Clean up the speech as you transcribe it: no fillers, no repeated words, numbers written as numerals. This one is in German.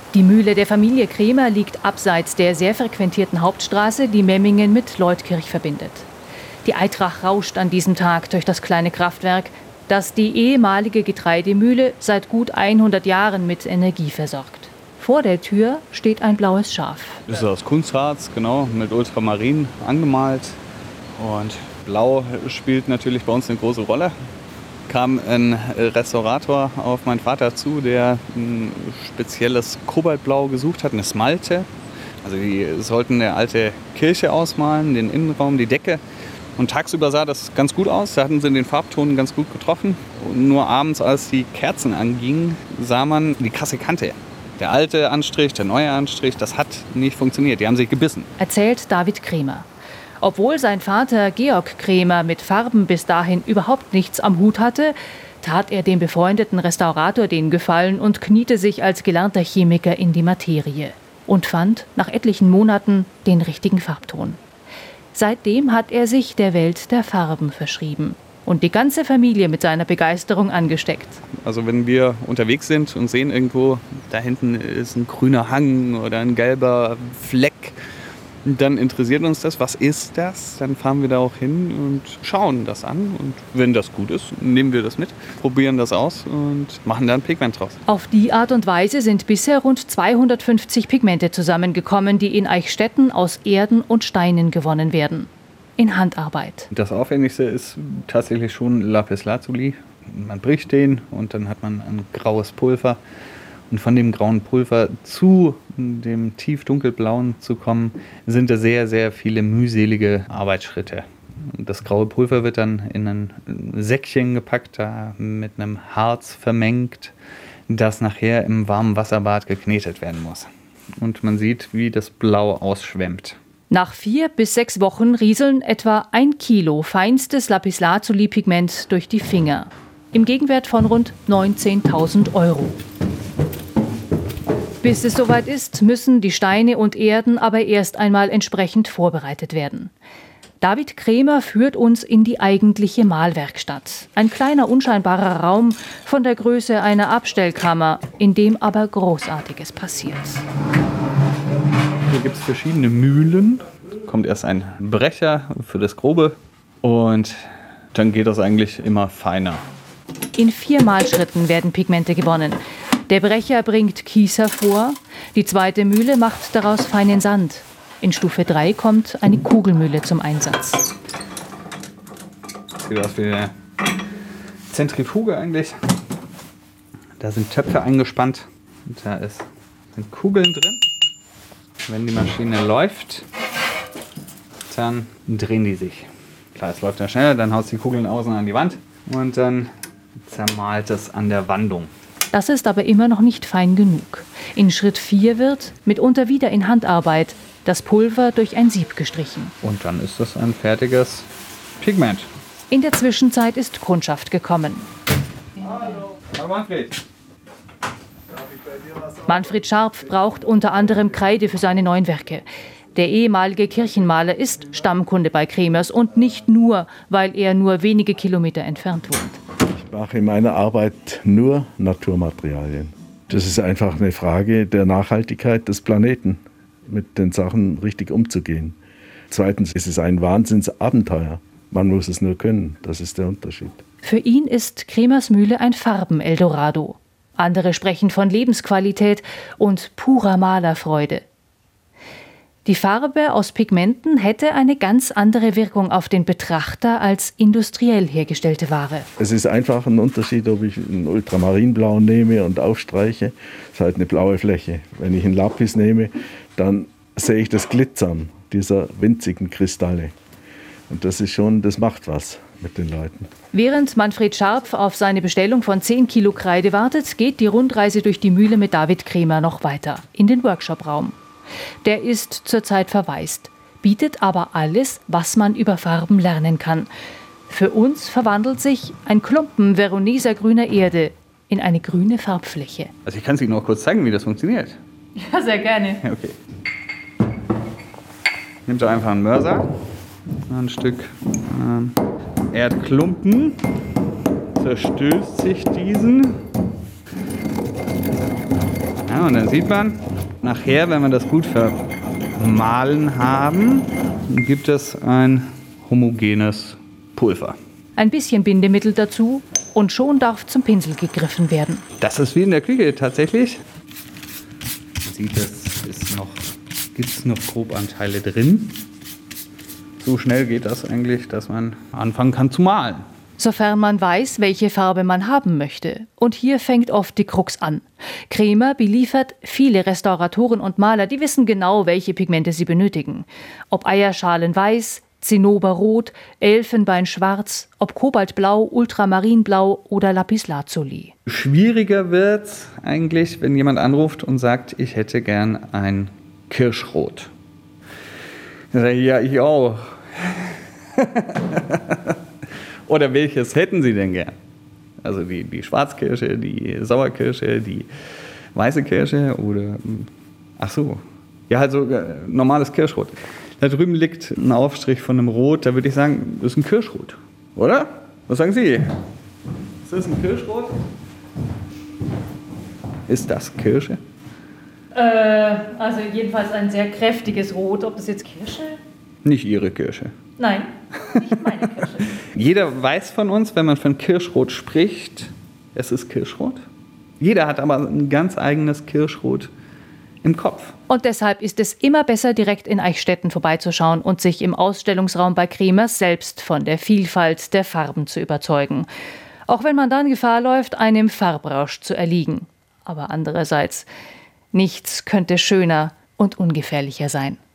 Die Mühle der Familie Kremer liegt abseits der sehr frequentierten Hauptstraße, die Memmingen mit Leutkirch verbindet. Die Eitrach rauscht an diesem Tag durch das kleine Kraftwerk, das die ehemalige Getreidemühle seit gut 100 Jahren mit Energie versorgt. Vor der Tür steht ein blaues Schaf. Das ist aus Kunstharz, genau, mit Ultramarin angemalt. Und Blau spielt natürlich bei uns eine große Rolle. Kam ein Restaurator auf meinen Vater zu, der ein spezielles Kobaltblau gesucht hat, eine Smalte. Also die sollten eine alte Kirche ausmalen, den Innenraum, die Decke. Und tagsüber sah das ganz gut aus, da hatten sie den Farbton ganz gut getroffen. Und nur abends, als die Kerzen angingen, sah man die krasse Kante. Der alte Anstrich, der neue Anstrich, das hat nicht funktioniert, die haben sich gebissen. Erzählt David Kremer. Obwohl sein Vater Georg Kremer mit Farben bis dahin überhaupt nichts am Hut hatte, tat er dem befreundeten Restaurator den Gefallen und kniete sich als gelernter Chemiker in die Materie und fand nach etlichen Monaten den richtigen Farbton. Seitdem hat er sich der Welt der Farben verschrieben und die ganze Familie mit seiner Begeisterung angesteckt. Also wenn wir unterwegs sind und sehen irgendwo, da hinten ist ein grüner Hang oder ein gelber Fleck, dann interessiert uns das, was ist das? Dann fahren wir da auch hin und schauen das an. Und wenn das gut ist, nehmen wir das mit, probieren das aus und machen da ein Pigment draus. Auf die Art und Weise sind bisher rund 250 Pigmente zusammengekommen, die in Eichstätten aus Erden und Steinen gewonnen werden. In Handarbeit. Das Aufwendigste ist tatsächlich schon Lapislazuli. Man bricht den und dann hat man ein graues Pulver. Und von dem grauen Pulver zu dem tief dunkelblauen zu kommen, sind da sehr, sehr viele mühselige Arbeitsschritte. Das graue Pulver wird dann in ein Säckchen gepackt, da mit einem Harz vermengt, das nachher im warmen Wasserbad geknetet werden muss. Und man sieht, wie das Blau ausschwemmt. Nach 4 bis 6 Wochen rieseln etwa 1 Kilo feinstes Lapislazuli-Pigment durch die Finger. Im Gegenwert von rund 19.000 €. Bis es soweit ist, müssen die Steine und Erden aber erst einmal entsprechend vorbereitet werden. David Kremer führt uns in die eigentliche Mahlwerkstatt. Ein kleiner, unscheinbarer Raum von der Größe einer Abstellkammer, in dem aber Großartiges passiert. Hier gibt es verschiedene Mühlen. Kommt erst ein Brecher für das Grobe und dann geht das eigentlich immer feiner. In 4 Mahlschritten werden Pigmente gewonnen. Der Brecher bringt Kies hervor, die zweite Mühle macht daraus feinen Sand. In Stufe 3 kommt eine Kugelmühle zum Einsatz. Sieht aus wie eine Zentrifuge eigentlich. Da sind Töpfe eingespannt und da sind Kugeln drin. Wenn die Maschine läuft, dann drehen die sich. Klar, es läuft ja schneller, dann haut die Kugeln außen an die Wand und dann zermalt es an der Wandung. Das ist aber immer noch nicht fein genug. In Schritt 4 wird, mitunter wieder in Handarbeit, das Pulver durch ein Sieb gestrichen. Und dann ist das ein fertiges Pigment. In der Zwischenzeit ist Kundschaft gekommen. Hallo Manfred. Manfred Scharpf braucht unter anderem Kreide für seine neuen Werke. Der ehemalige Kirchenmaler ist Stammkunde bei Kremers und nicht nur, weil er nur wenige Kilometer entfernt wohnt. Ich mache in meiner Arbeit nur Naturmaterialien. Das ist einfach eine Frage der Nachhaltigkeit des Planeten, mit den Sachen richtig umzugehen. Zweitens ist es ein Wahnsinnsabenteuer. Man muss es nur können, das ist der Unterschied. Für ihn ist Kremers Mühle ein Farben-Eldorado. Andere sprechen von Lebensqualität und purer Malerfreude. Die Farbe aus Pigmenten hätte eine ganz andere Wirkung auf den Betrachter als industriell hergestellte Ware. Es ist einfach ein Unterschied, ob ich einen Ultramarinblau nehme und aufstreiche. Das ist halt eine blaue Fläche. Wenn ich einen Lapis nehme, dann sehe ich das Glitzern dieser winzigen Kristalle. Und das macht was mit den Leuten. Während Manfred Scharpf auf seine Bestellung von 10 Kilo Kreide wartet, geht die Rundreise durch die Mühle mit David Kremer noch weiter, in den Workshopraum. Der ist zurzeit verwaist, bietet aber alles, was man über Farben lernen kann. Für uns verwandelt sich ein Klumpen Veroneser grüner Erde in eine grüne Farbfläche. Also ich kann es Ihnen noch kurz zeigen, wie das funktioniert. Ja, sehr gerne. Okay. Nimmt doch einfach einen Mörser, ein Stück Erdklumpen, zerstößt sich diesen. Ja, Ja, und dann sieht man, nachher, wenn wir das gut vermahlen haben, gibt es ein homogenes Pulver. Ein bisschen Bindemittel dazu und schon darf zum Pinsel gegriffen werden. Das ist wie in der Küche tatsächlich. Man sieht, gibt es noch Grobanteile drin. So schnell geht das eigentlich, dass man anfangen kann zu malen. Sofern man weiß, welche Farbe man haben möchte. Und hier fängt oft die Krux an. Kremer beliefert viele Restauratoren und Maler, die wissen genau, welche Pigmente sie benötigen. Ob Eierschalenweiß, Zinnoberrot, Elfenbeinschwarz, ob Kobaltblau, Ultramarinblau oder Lapislazuli. Schwieriger wird's eigentlich, wenn jemand anruft und sagt, ich hätte gern ein Kirschrot. Dann sage ich, ja, ich auch. Oder welches hätten Sie denn gern? Also die Schwarzkirsche, die Sauerkirsche, die weiße Kirsche oder, ach so, ja, halt so normales Kirschrot. Da drüben liegt ein Aufstrich von einem Rot, da würde ich sagen, das ist ein Kirschrot, oder? Was sagen Sie? Ist das ein Kirschrot? Ist das Kirsche? Also jedenfalls ein sehr kräftiges Rot. Ob das jetzt Kirsche? Nicht Ihre Kirsche. Nein, nicht meine Kirsche. Jeder weiß von uns, wenn man von Kirschrot spricht, es ist Kirschrot. Jeder hat aber ein ganz eigenes Kirschrot im Kopf. Und deshalb ist es immer besser, direkt in Eichstätten vorbeizuschauen und sich im Ausstellungsraum bei Kremers selbst von der Vielfalt der Farben zu überzeugen. Auch wenn man dann Gefahr läuft, einem Farbrausch zu erliegen. Aber andererseits, nichts könnte schöner und ungefährlicher sein.